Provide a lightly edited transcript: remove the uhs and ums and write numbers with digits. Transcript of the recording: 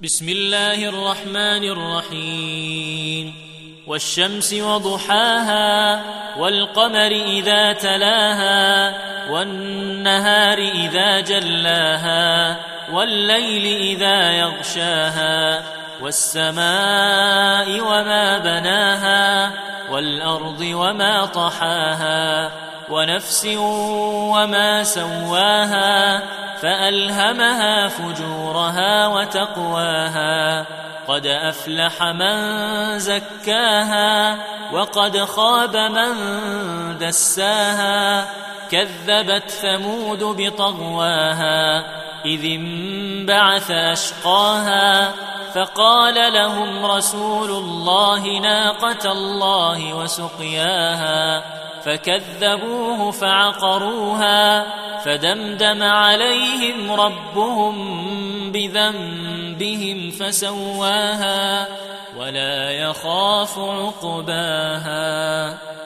بسم الله الرحمن الرحيم. والشمس وضحاها والقمر إذا تلاها والنهار إذا جلاها والليل إذا يغشاها والسماء وما بناها والأرض وما طحاها ونفس وما سواها فألهمها فجورها وتقواها قد أفلح من زكاها وقد خاب من دساها كذبت ثمود بطغواها إذ انبعث أشقاها فقال لهم رسول الله ناقة الله وسقياها فكذبوه فعقروها فدمدم عليهم ربهم بذنبهم فسواها ولا يخاف عقباها.